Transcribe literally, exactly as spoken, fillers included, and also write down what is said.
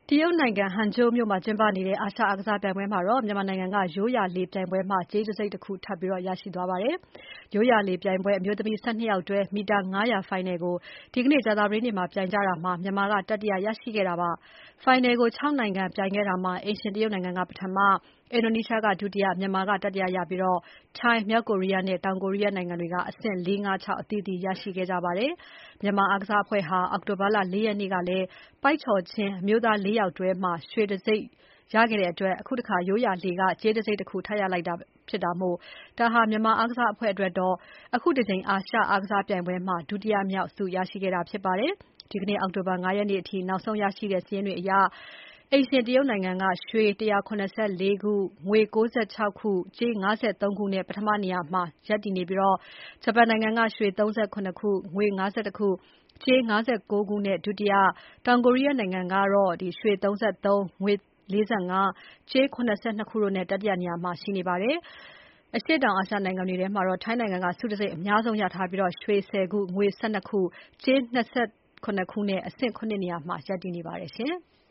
တရုတ်နိုင်ငံ Hangzhou မြို့မှာကျင်းပနေတဲ့ အာရှအားကစားပြိုင်ပွဲမှာတော့မြန်မာနိုင်ငံက ရိုးရာလှေပြိုင်ပွဲမှာ ကြေးတံဆိပ်တခု ထပ်ပြီးရရှိသွားပါတယ်။ ရိုးရာလှေပြိုင်ပွဲ အမျိုးသမီး ၁၂ ယောက်တွဲ မီတာ ၅၀၀ ဖိုင်နယ်ကို ဒီနေ့ ကြာသပတေးနေ့မှာ ပြိုင်ကြတာမှာ မြန်မာက တတိယရရှိခဲ့တာပါ။ ဖိုင်နယ်ကို ၆ နိုင်ငံပြိုင်ခဲ့တာမှာ အိမ်ရှင်တရုတ်နိုင်ငံက ပထမ၊ အင်ဒိုနီးရှားက ဒုတိယ၊ မြန်မာက တတိယရပြီး ထိုင်း၊ မြောက်ကိုရီးယားနဲ့ တောင်ကိုရီးယားနိုင်ငံတွေက အဆင့် ၄ ၅ ၆ အသီးသီးရရှိခဲ့ကြပါတယ်။ မြန်မာအားကစားအဖွဲ့ဟာ အောက်တိုဘာ ၄ ရက်နေ့ကလည်း ပိုက်ကျော်ခြင်း အမျိုးသား ၄ ယောက်တွဲမှာ ရွှေတံဆိပ်ရခဲ့တဲ့အတွက် အခုတခါ ရိုးရာလှေက ကြေးတံဆိပ်တခု ထပ်ရလိုက်တာဖြစ်တာမို့ ဒါဟာ မြန်မာအားကစားအဖွဲ့အတွက်တော့ အခုတကြိမ် အာရှအားကစားပြိုင်ပွဲမှာ ဒုတိယမြောက် ဆုရရှိခဲ့တာဖြစ်ပါတယ်။ ဒီနေ့ အောက်တိုဘာ ၅ ရက်နေ့အထိ နောက်ဆုံးရရှိတဲ့ စာရင်းတွေအရ အိမ်ရှင်တရုတ်နိုင်ငံက ရွှေ ၁၇၄ ခု၊ ငွေ ၉၆ ခု၊ ကြေး ၅၃ ခုနဲ့ ပထမနေရာမှာ ရပ်တည်နေပြီး ဂျပန်နိုင်ငံက ရွှေ ၃၇ ခု၊ ငွေ ၅၁ ခု၊ ကြေး ၅၉ ခုနဲ့ ဒုတိယ၊ တောင်ကိုရီးယားနိုင်ငံကတော့ ရွှေ ၃၃၊ ငွေ ၄၅၊ ကြေး ၇၂ ခုတို့နဲ့ တတိယနေရာမှာရှိနေပါတယ်။ အရှေ့တောင်အာရှနိုင်ငံတွေထဲမှာတော့ ထိုင်းနိုင်ငံက ဆုတံဆိပ်အများဆုံးရထားပြီး ရွှေ ၁၀ ခု၊ ငွေ ၁၂ ခု၊ ကြေး ၂၇ ခုနဲ့ အဆင့် ၇ နေရာမှာ ရပ်တည်နေပါတယ်ရှင်။